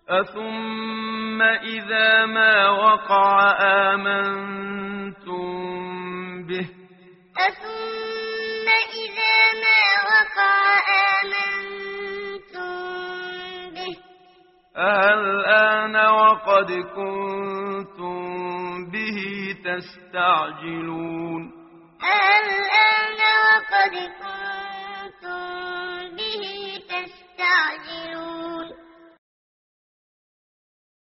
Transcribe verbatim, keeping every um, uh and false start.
أثم إذا ما وقع آمنتم به أثم إذا ما وقع آمنتم به الآن وقد كنتم به تستعجلون الآن